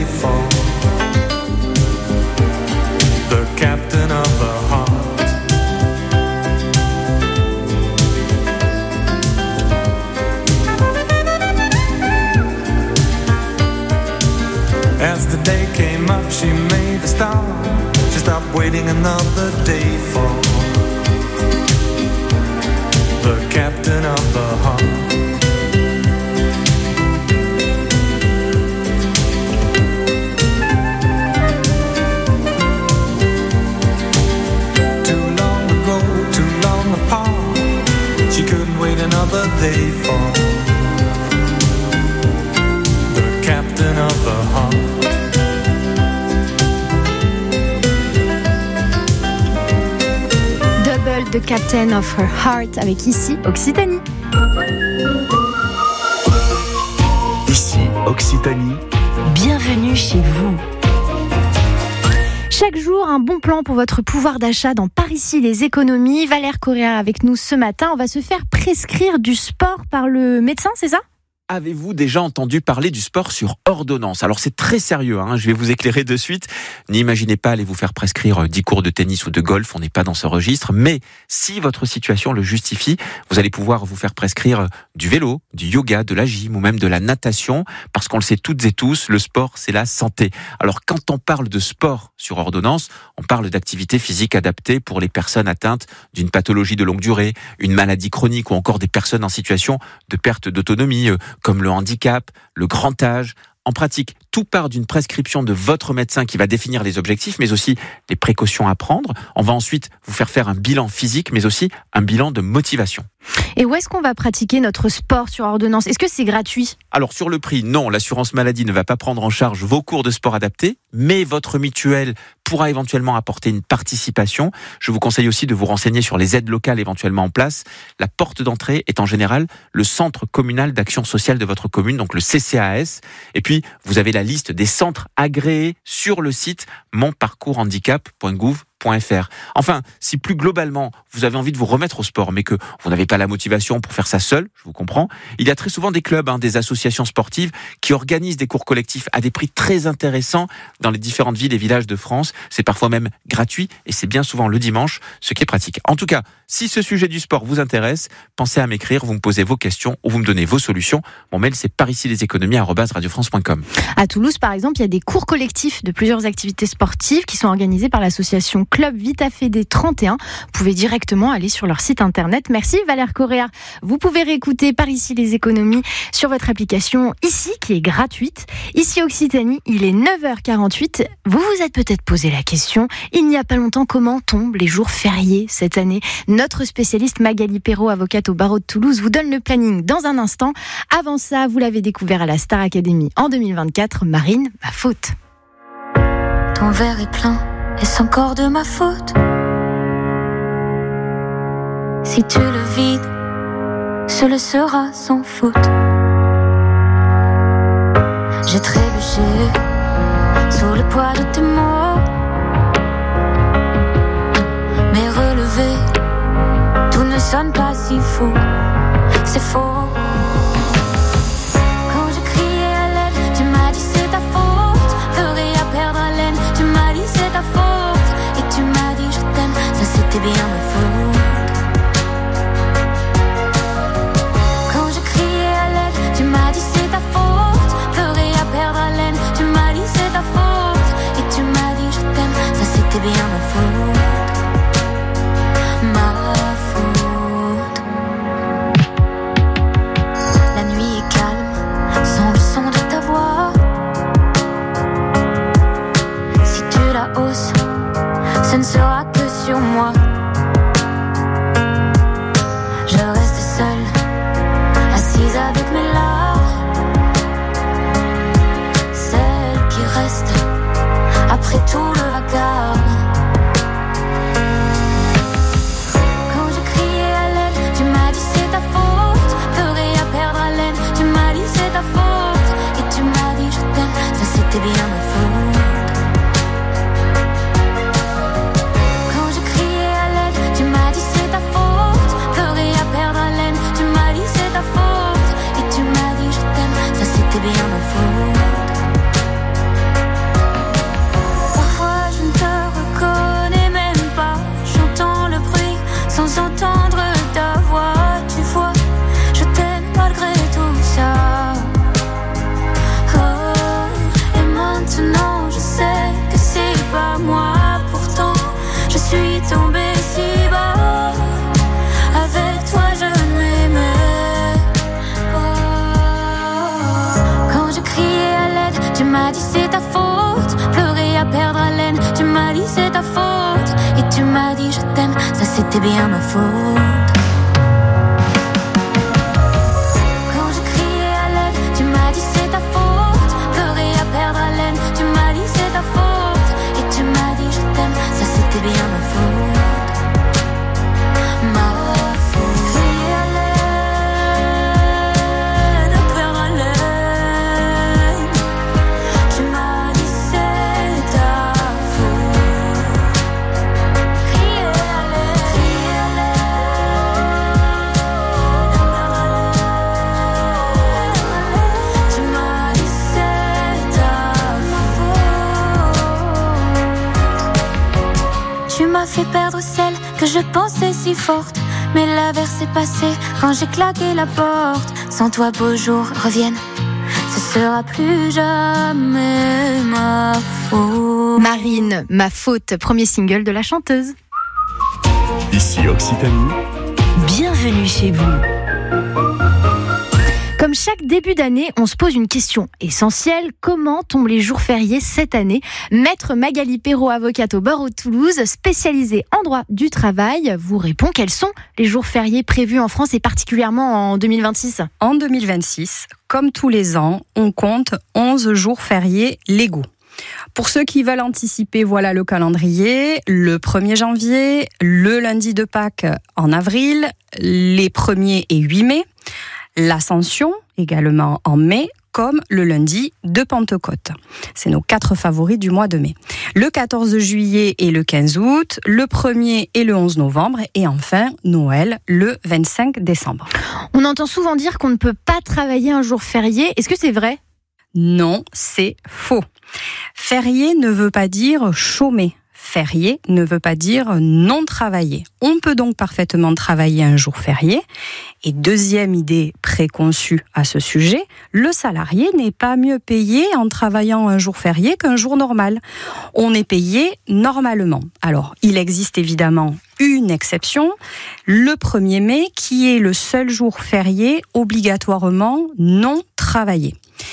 fall. The captain of the heart. As the day came up, she made a stop. She stopped waiting another day for the captain of the heart. Too long ago, too long apart, she couldn't wait another day for the captain of the heart. The Captain of Her Heart avec ici Occitanie. Ici Occitanie. Bienvenue chez vous. Chaque jour, un bon plan pour votre pouvoir d'achat dans Par ici les économies. Valère Correa avec nous ce matin. On va se faire prescrire du sport par le médecin, c'est ça ? Avez-vous déjà entendu parler du sport sur ordonnance ? Alors c'est très sérieux, hein, je vais vous éclairer de suite. N'imaginez pas aller vous faire prescrire dix cours de tennis ou de golf, on n'est pas dans ce registre. Mais si votre situation le justifie, vous allez pouvoir vous faire prescrire du vélo, du yoga, de la gym ou même de la natation. Parce qu'on le sait toutes et tous, le sport c'est la santé. Alors quand on parle de sport sur ordonnance, on parle d'activité physique adaptée pour les personnes atteintes d'une pathologie de longue durée, une maladie chronique ou encore des personnes en situation de perte d'autonomie, comme le handicap, le grand âge. En pratique, tout part d'une prescription de votre médecin qui va définir les objectifs, mais aussi les précautions à prendre. On va ensuite vous faire faire un bilan physique, mais aussi un bilan de motivation. Et où est-ce qu'on va pratiquer notre sport sur ordonnance ? Est-ce que c'est gratuit ? Alors sur le prix, non, l'assurance maladie ne va pas prendre en charge vos cours de sport adaptés, mais votre mutuelle pourra éventuellement apporter une participation. Je vous conseille aussi de vous renseigner sur les aides locales éventuellement en place. La porte d'entrée est en général le centre communal d'action sociale de votre commune, donc le C C A S. Et puis, vous avez la liste des centres agréés sur le site mon parcours handicap point gouv point f r. Enfin, si plus globalement, vous avez envie de vous remettre au sport, mais que vous n'avez pas la motivation pour faire ça seul, je vous comprends, il y a très souvent des clubs, hein, des associations sportives qui organisent des cours collectifs à des prix très intéressants dans les différentes villes et villages de France. C'est parfois même gratuit et c'est bien souvent le dimanche, ce qui est pratique. En tout cas, si ce sujet du sport vous intéresse, pensez à m'écrire, vous me posez vos questions ou vous me donnez vos solutions. Mon mail, c'est par ici les économies arobase radio france point com. À Toulouse, par exemple, il y a des cours collectifs de plusieurs activités sportives qui sont organisés par l'association Club Vita Fédé trente et un. Vous pouvez directement aller sur leur site internet. Merci Valère Correa. Vous pouvez réécouter Par ici les économies sur votre application Ici, qui est gratuite. Ici Occitanie, il est neuf heures quarante-huit. Vous vous êtes peut-être posé la question, il n'y a pas longtemps, comment tombent les jours fériés cette année ? Notre spécialiste Magali Perrault, avocate au barreau de Toulouse, vous donne le planning dans un instant. Avant ça, vous l'avez découvert à la Star Academy en deux mille vingt-quatre. Marine, ma faute. Ton verre est plein. Est-ce encore de ma faute ? Si tu le vides, ce le sera sans faute. J'ai trébuché sous le poids de tes mots, mais relevé, tout ne sonne pas si faux. C'est faux. Quand je criais à l'aide, tu m'as dit c'est ta faute. Ferais à perdre haleine, tu m'as dit c'est ta faute. Et tu m'as dit je t'aime, ça c'était bien ma faute. Quand je criais à l'aide, tu m'as dit c'est ta faute. Ferais à perdre haleine, tu m'as dit c'est ta faute. Et tu m'as dit je t'aime, ça c'était bien ma faute. Ma faute. La nuit est calme, sans le son de ta voix. Si tu la hausses, ce ne sera que sur moi. t'aime, ça c'était bien ma faute. Quand je criais à l'aide, tu m'as dit c'est ta faute. Pleurer à perdre haleine, tu m'as dit c'est ta faute. Et tu m'as dit je t'aime, ça c'était bien ma faute. Ma faute. Crier à l'aide, à perdre haleine, tu m'as dit c'est ta faute. Crier à l'aide, crier à l'aide, à perdre haleine, tu m'as dit c'est ta faute. Tu m'as fait perdre celle que je pensais si forte, mais l'averse est passée quand j'ai claqué la porte. Sans toi beaux jours reviennent, ce sera plus jamais ma faute. Marine, ma faute, premier single de la chanteuse. Ici Occitanie. Bienvenue chez vous. Comme chaque début d'année, on se pose une question essentielle. Comment tombent les jours fériés cette année ? Maître Magali Perrault, avocate au barreau de Toulouse, spécialisée en droit du travail, vous répond quels sont les jours fériés prévus en France et particulièrement en deux mille vingt-six ? En deux mille vingt-six, comme tous les ans, on compte onze jours fériés légaux. Pour ceux qui veulent anticiper, voilà le calendrier. Le premier janvier, le lundi de Pâques en avril, les premier et huit mai, l'Ascension également en mai, comme le lundi de Pentecôte. C'est nos quatre favoris du mois de mai. Le quatorze juillet et le quinze août, le premier et le onze novembre, et enfin Noël le vingt-cinq décembre. On entend souvent dire qu'on ne peut pas travailler un jour férié. Est-ce que c'est vrai ? Non, c'est faux. Férié ne veut pas dire chômer. Férié ne veut pas dire non travailler. On peut donc parfaitement travailler un jour férié. Et deuxième idée préconçue à ce sujet, le salarié n'est pas mieux payé en travaillant un jour férié qu'un jour normal. On est payé normalement. Alors, il existe évidemment une exception, le premier mai, qui est le seul jour férié obligatoirement non travaillé.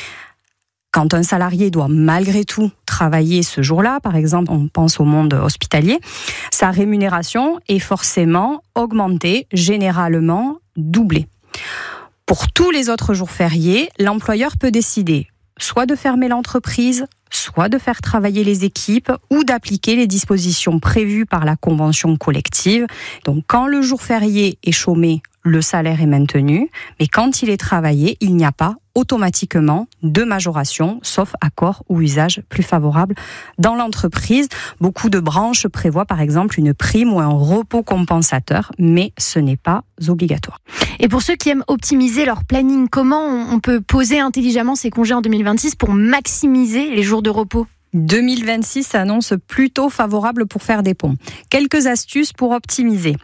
Quand un salarié doit malgré tout travailler ce jour-là, par exemple, on pense au monde hospitalier, sa rémunération est forcément augmentée, généralement doublée. Pour tous les autres jours fériés, l'employeur peut décider soit de fermer l'entreprise, soit de faire travailler les équipes ou d'appliquer les dispositions prévues par la convention collective. Donc quand le jour férié est chômé, le salaire est maintenu, mais quand il est travaillé, il n'y a pas automatiquement de majoration, sauf accord ou usage plus favorable dans l'entreprise. Beaucoup de branches prévoient par exemple une prime ou un repos compensateur, mais ce n'est pas obligatoire. Et pour ceux qui aiment optimiser leur planning, comment on peut poser intelligemment ses congés en deux mille vingt-six pour maximiser les jours de repos ? deux mille vingt-six s'annonce plutôt favorable pour faire des ponts. Quelques astuces pour optimiser.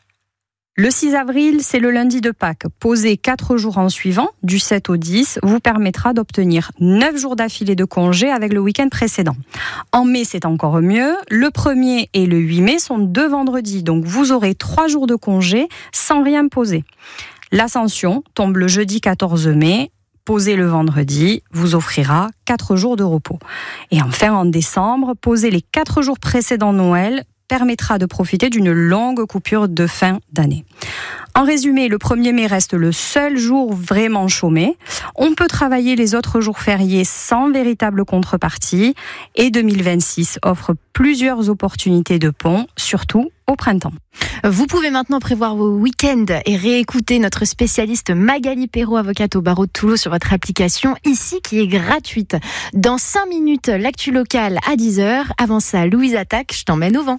Le six avril, c'est le lundi de Pâques. Poser quatre jours en suivant, du sept au dix, vous permettra d'obtenir neuf jours d'affilée de congé avec le week-end précédent. En mai, c'est encore mieux. Le premier et le huit mai sont deux vendredis, donc vous aurez trois jours de congé sans rien poser. L'Ascension tombe le jeudi quatorze mai. Poser le vendredi vous offrira quatre jours de repos. Et enfin, en décembre, poser les quatre jours précédant Noël permettra de profiter d'une longue coupure de fin d'année. En résumé, le premier mai reste le seul jour vraiment chômé. On peut travailler les autres jours fériés sans véritable contrepartie. Et deux mille vingt-six offre plusieurs opportunités de pont, surtout au printemps. Vous pouvez maintenant prévoir vos week-ends et réécouter notre spécialiste Magali Perrault, avocate au barreau de Toulouse, sur votre application ici qui est gratuite. Dans cinq minutes, l'actu locale à dix heures. Avant ça, Louise attaque, je t'emmène au vent.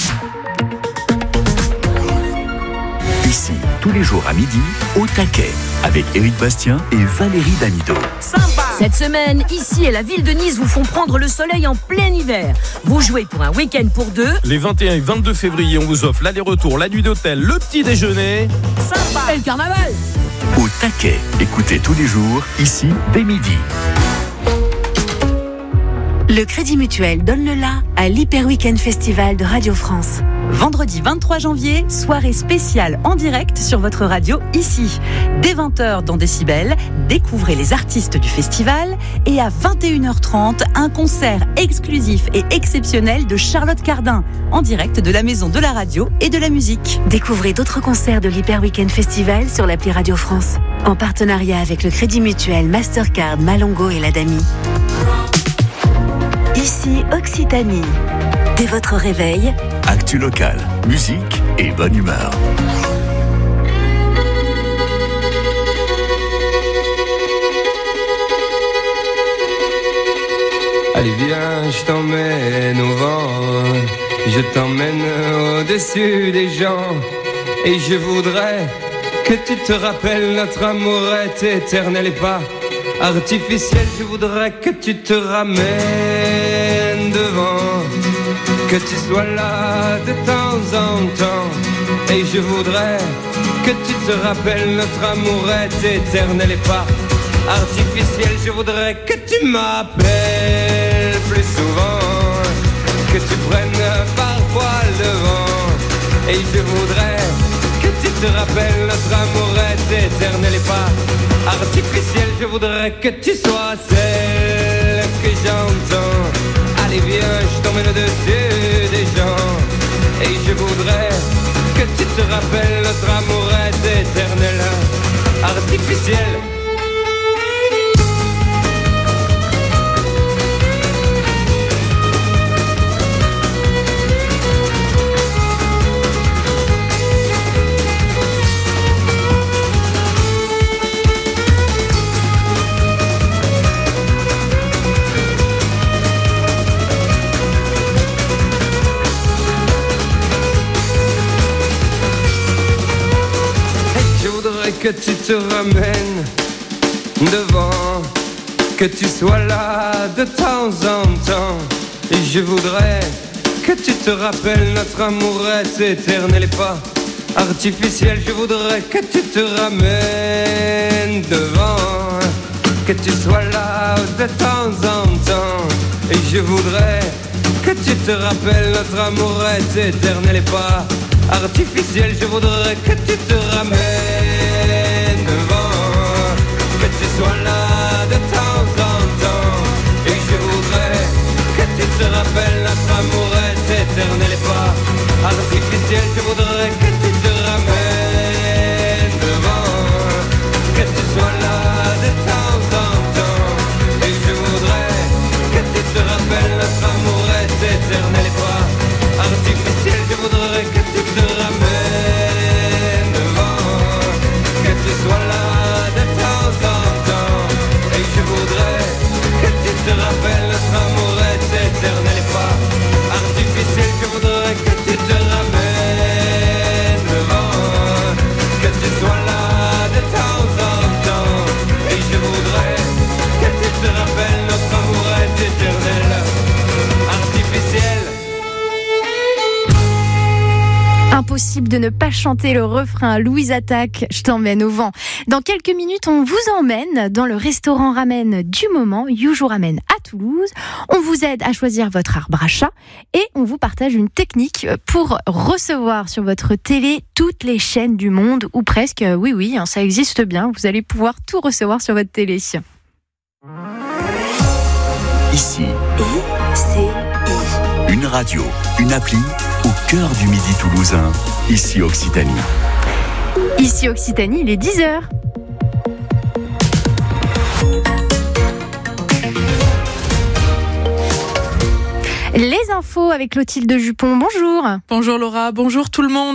Ici, tous les jours à midi, au taquet, avec Éric Bastien et Valérie Damido. Cette semaine, ici et la ville de Nice vous font prendre le soleil en plein hiver. Vous jouez pour un week-end pour deux. Les vingt et un et vingt-deux février, on vous offre l'aller-retour, la nuit d'hôtel, le petit déjeuner. Sympa. Et le carnaval. Au taquet, écoutez tous les jours, ici, dès midi. Le Crédit Mutuel donne le la à l'Hyper Weekend Festival de Radio France. Vendredi vingt-trois janvier, soirée spéciale en direct sur votre radio ici. Dès vingt heures dans Décibel, découvrez les artistes du festival et à vingt et une heures trente, un concert exclusif et exceptionnel de Charlotte Cardin en direct de la Maison de la Radio et de la Musique. Découvrez d'autres concerts de l'Hyper Weekend Festival sur l'appli Radio France en partenariat avec le Crédit Mutuel, Mastercard, Malongo et l'Adami. Ici Occitanie. Dès votre réveil, actu local, musique et bonne humeur. Allez viens, je t'emmène au vent, je t'emmène au-dessus des gens, et je voudrais que tu te rappelles notre amour est éternel et pas artificiel. Je voudrais que tu te ramènes devant, que tu sois là de temps en temps, et je voudrais que tu te rappelles notre amour est éternel et pas artificiel. Je voudrais que tu m'appelles plus souvent, que tu prennes parfois le vent, et je voudrais que tu te rappelles notre amour est éternel et pas artificiel. Je voudrais que tu sois celle que j'entends. Allez viens, je t'emmène au-dessus des gens, et je voudrais que tu te rappelles notre amour est éternel, artificiel. Que tu te ramènes devant, que tu sois là de temps en temps, et je voudrais que tu te rappelles notre amour est éternel et pas artificiel. Je voudrais que tu te ramènes devant, que tu sois là de temps en temps, et je voudrais que tu te rappelles notre amour est éternel et pas artificiel. Je voudrais que tu te ramènes devant, que tu sois là de temps en temps, et je voudrais que tu te rappelles notre amour est éternel et pas artificiel. Je voudrais que tu te ramènes devant, que tu sois là de temps en temps, et je voudrais que tu te rappelles notre amour est éternel et pas artificiel. Je voudrais que tu te ramènes devant, que tu sois là de temps en temps, et je voudrais que tu te rappelles notre amour est éternel et pas artificiel. Je voudrais que tu te ramènes devant, que tu sois là de temps en temps, et je voudrais que tu te rappelles notre amour est éternel, artificiel. Impossible de ne pas chanter le refrain Louise Attaque, je t'emmène au vent. Dans quelques minutes, on vous emmène dans le restaurant ramen du moment, Yuju Ramen à Toulouse. On vous aide à choisir votre arbre à chat et on vous partage une technique pour recevoir sur votre télé toutes les chaînes du monde, ou presque. Oui, oui, ça existe bien. Vous allez pouvoir tout recevoir sur votre télé. Ici. I C I. Une radio, une appli au cœur du midi toulousain. Ici Occitanie. Ici Occitanie, il est dix heures. Les infos avec Clotilde Jupon. Bonjour. Bonjour Laura, bonjour tout le monde.